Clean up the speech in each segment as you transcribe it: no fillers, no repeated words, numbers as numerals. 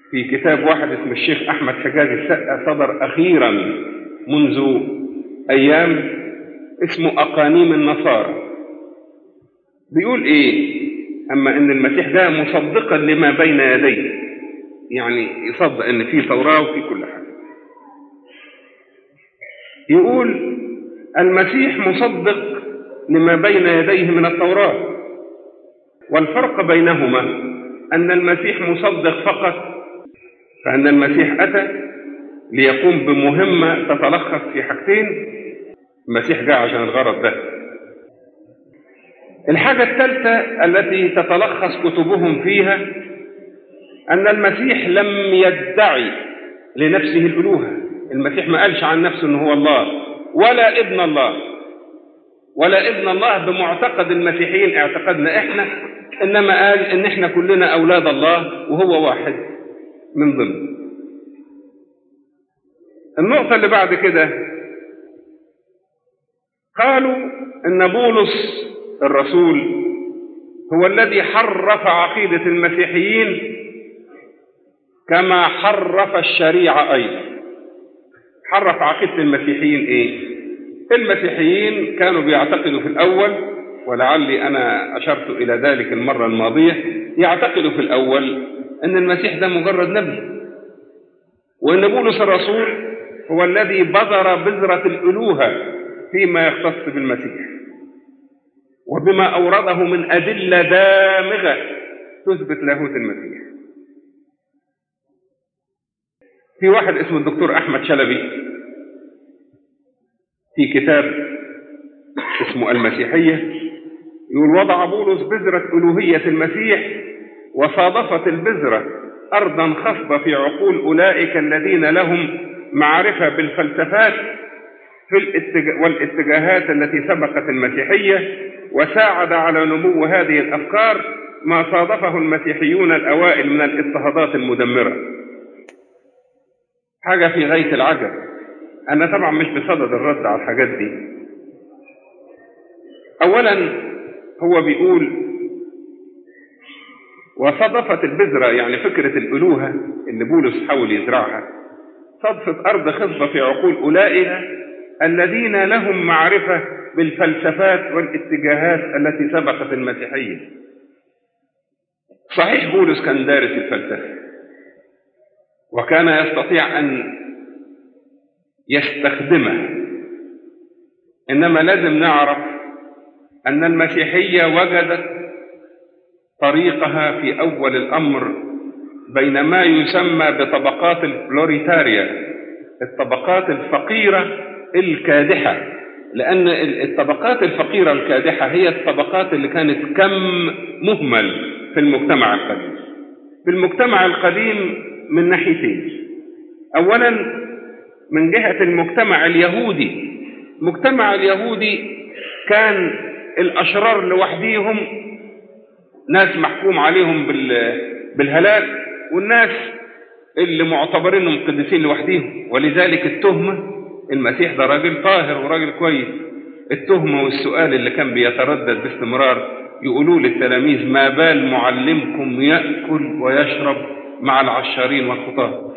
في كتاب واحد اسمه الشيخ أحمد حجاج السقا صدر أخيرا منذ أيام، اسمه أقانيم النصارى. بيقول إيه؟ أما إن المسيح ده مصدقا لما بين يديه، يعني يصدق إن في توراة وفي كل حاجة. يقول المسيح مصدق لما بين يديه من التوراة، والفرق بينهما أن المسيح مصدق فقط، فأن المسيح أتى ليقوم بمهمة تتلخص في حاجتين، المسيح جاء عشان الغرض ده. الحاجة الثالثة التي تتلخص كتبهم فيها أن المسيح لم يدعي لنفسه الألوهة. المسيح ما قالش عن نفسه أنه هو الله ولا ابن الله ولا ابن الله بمعتقد المسيحيين اعتقدنا إحنا، إنما قال إن إحنا كلنا أولاد الله وهو واحد من ضمن. النقطة اللي بعد كده قالوا إن بولس الرسول هو الذي حرف عقيدة المسيحيين كما حرف الشريعة أيضا. حرف عقيدة المسيحيين إيه؟ المسيحيين كانوا بيعتقدوا في الأول، ولعلي أنا أشرت إلى ذلك المرة الماضية، يعتقدوا في الأول أن المسيح ده مجرد نبي، وأن بولس الرسول هو الذي بذر بذرة الألوهة فيما يختص بالمسيح، وبما أورده من أدلة دامغة تثبت لاهوت المسيح. في واحد اسمه الدكتور أحمد شلبي في كتاب اسمه المسيحية يقول وضع بولس بذرة ألوهية المسيح، وصادفت البذرة أرضا خصبة في عقول أولئك الذين لهم معرفة بالفلسفات والاتجاهات التي سبقت المسيحية، وساعد على نمو هذه الأفكار ما صادفه المسيحيون الأوائل من الاضطهادات المدمرة. حاجة في غاية العجب. أنا طبعا مش بصدد الرد على الحاجات دي. أولا هو بيقول وصادفت البذرة، يعني فكرة الألوهة اللي بولس حاول يزرعها، صدفت أرض خصبة في عقول أولئك الذين لهم معرفة بالفلسفات والاتجاهات التي سبقت المسيحية. صحيح بولس كان دارس الفلسفة وكان يستطيع أن يستخدمها، إنما لازم نعرف أن المسيحية وجدت طريقها في أول الأمر بين ما يسمى بطبقات البلوريتاريا، الطبقات الفقيرة الكادحة، لأن الطبقات الفقيرة الكادحة هي الطبقات اللي كانت كم مهمل في المجتمع القديم. في المجتمع القديم من ناحيتين. أولا من جهة المجتمع اليهودي. المجتمع اليهودي كان الأشرار لوحديهم، ناس محكوم عليهم بالهلاك، والناس اللي معتبرينهم قديسين لوحديهم. ولذلك التهمة، المسيح ده راجل طاهر وراجل كويس، التهمة والسؤال اللي كان بيتردد باستمرار يقولوا للتلاميذ ما بال معلمكم يأكل ويشرب مع العشارين والخطاة.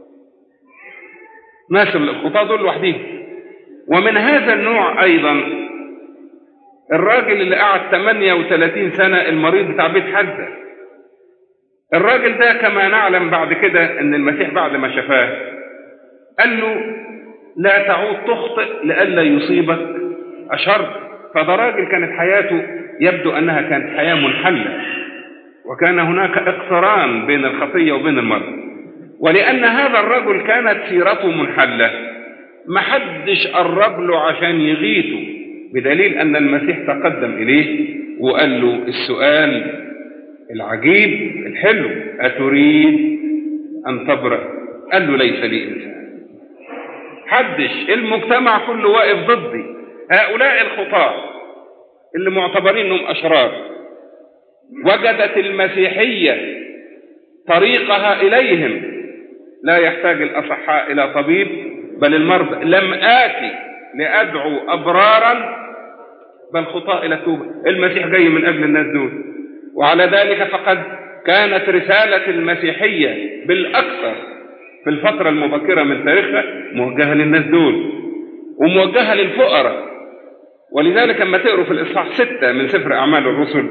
ناس الخطاة دول لوحديهم. ومن هذا النوع أيضا الراجل اللي قعد 38 سنة المريض بتاع بيت حزة. الراجل ده كما نعلم بعد كده ان المسيح بعد ما شفاه قال له لا تعود تخطئ لئلا يصيبك أشر. فده راجل كانت حياته يبدو أنها كانت حياة منحلة، وكان هناك اقتران بين الخطية وبين المرض. ولأن هذا الرجل كانت سيرته منحلة محدش قرب له عشان يغيثه، بدليل أن المسيح تقدم إليه وقال له السؤال العجيب الحلو أتريد أن تبرأ؟ قال له ليس لي إنسان. حدش، المجتمع كله واقف ضدي، هؤلاء الخطاة اللي معتبرين انهم أشرار. وجدت المسيحية طريقها إليهم، لا يحتاج الأصحاء إلى طبيب بل المرضى. لم آتي لأدعو أبرارا بل خطاة إلى التوبة. المسيح جاي من أجل الناس دول. وعلى ذلك فقد كانت رسالة المسيحية بالأكثر في الفترة المبكرة من تاريخها موجهة للناس دول وموجهة للفقراء. ولذلك لما تقروا في الإصحاح 6 من سفر أعمال الرسل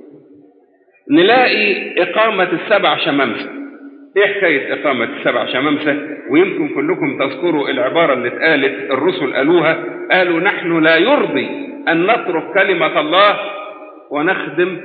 نلاقي إقامة السبع شمامسة. إيه حكاية إقامة السبع شمامسة؟ ويمكن كلكم تذكروا العبارة اللي اتقالت الرسل قالوها، قالوا نحن لا يرضي أن نترك كلمة الله ونخدم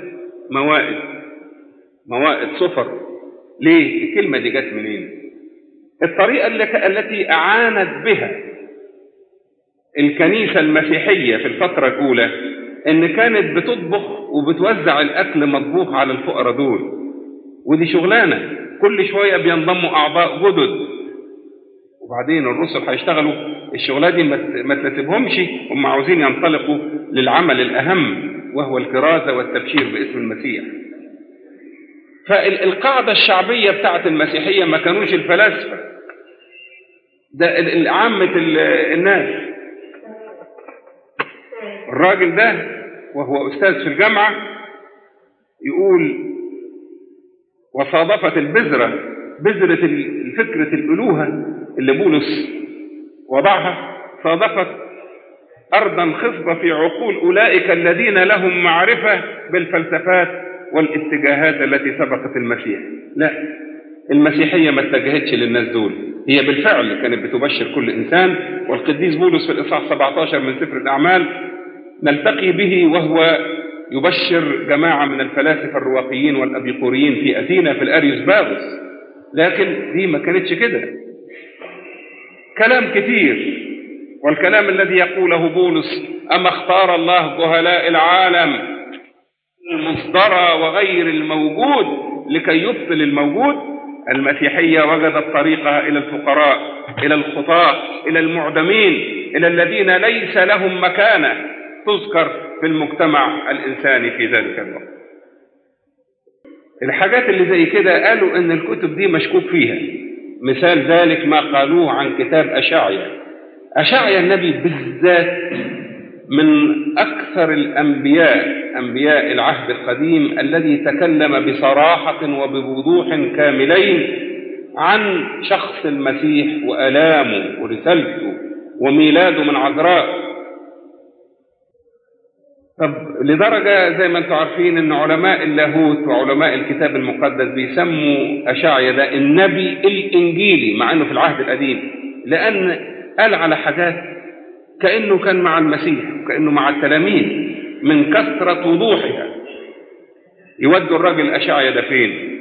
موائد صفر. ليه؟ الكلمة دي جت منين؟ الطريقة التي أعانت بها الكنيسة المسيحية في الفترة الأولى إن كانت بتطبخ وبتوزع الأكل مطبوخ على الفقراء دول، ودي شغلانة كل شوية بينضموا أعضاء جدد، وبعدين الرسل هيشتغلوا الشغلانة دي ما تناسبهمش، هم عاوزين ينطلقوا للعمل الأهم وهو الكرازة والتبشير باسم المسيح. فالقاعدة الشعبية بتاعت المسيحية ما كانوش الفلاسفة، ده عامة الناس. الراجل ده وهو أستاذ في الجامعة يقول وصادفت بذرة الفكرة الألوهة اللي بولس وضعها، صادفت أرضا خصبة في عقول أولئك الذين لهم معرفة بالفلسفات والاتجاهات التي سبقت المسيح. لا، المسيحية ما اتجهتش للناس دول، هي بالفعل كانت بتبشر كل إنسان. والقديس بولس في الإصحاح 17 من سفر الأعمال نلتقي به وهو يبشر جماعة من الفلاسفة الرواقيين والأبيقوريين في أثينا في الأريوس باغوس. لكن دي ما كانتش كده، كلام كتير. والكلام الذي يقوله بولس أما اختار الله جهلاء العالم المصدر وغير الموجود لكي يبطل الموجود. المسيحية وجدت طريقها إلى الفقراء، إلى الخطاة، إلى المعدمين، إلى الذين ليس لهم مكانة تذكر في المجتمع الإنساني في ذلك الوقت. الحاجات اللي زي كده قالوا إن الكتب دي مشكوك فيها. مثال ذلك ما قالوه عن كتاب أشعيا النبي بالذات من أكثر أنبياء العهد القديم الذي تكلم بصراحة وبوضوح كاملين عن شخص المسيح وآلامه ورسالته وميلاده من عذراء. طب لدرجة زي ما انتم عارفين ان علماء اللاهوت وعلماء الكتاب المقدس بيسموا أشعيا ده النبي الإنجيلي مع انه في العهد القديم، لأن قال على حاجات كأنه كان مع المسيح وكأنه مع التلاميذ من كثرة وضوحها. يودوا الراجل أشعيا ده فين؟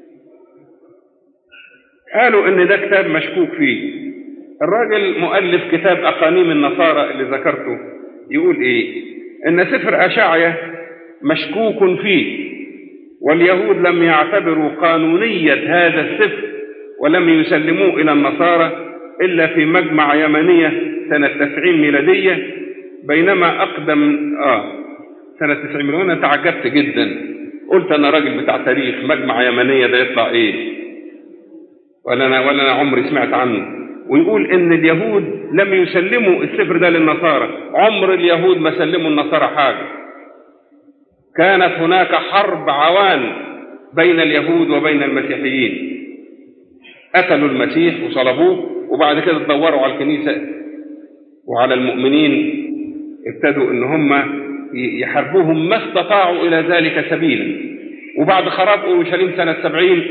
قالوا ان ده كتاب مشكوك فيه. الراجل مؤلف كتاب أقانيم النصارى اللي ذكرته يقول ايه؟ ان سفر أشعيا مشكوك فيه، واليهود لم يعتبروا قانونية هذا السفر ولم يسلموه إلى النصارى إلا في مجمع يمنية سنة 90 ميلادية، بينما أقدم سنة 90 ميلادية. أنا تعجبت جدا، قلت أنا راجل بتاع تاريخ، مجمع يمنية ده يطلع إيه؟ ولا أنا عمري سمعت عنه. ويقول إن اليهود لم يسلموا السفر ده للنصارى، عمر اليهود ما سلموا النصارى حاجة. كانت هناك حرب عوان بين اليهود وبين المسيحيين، قتلوا المسيح وصلبوه، وبعد كده تدوروا على الكنيسة وعلى المؤمنين، ابتدوا ان هم يحاربوهم ما استطاعوا الى ذلك سبيلا. وبعد خراب اورشليم سنة 70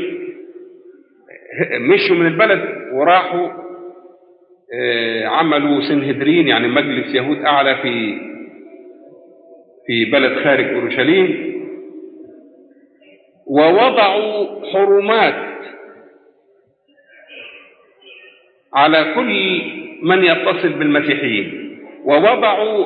مشوا من البلد وراحوا عملوا سنهدرين، يعني مجلس يهود اعلى في بلد خارج اورشليم، ووضعوا حرمات على كل من يتصل بالمسيحيين، ووضعوا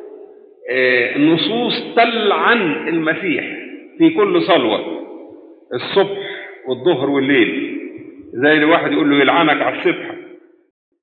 نصوص تلعن المسيح في كل صلوة الصبح والظهر والليل، زي الواحد يقول له يلعنك على السبحة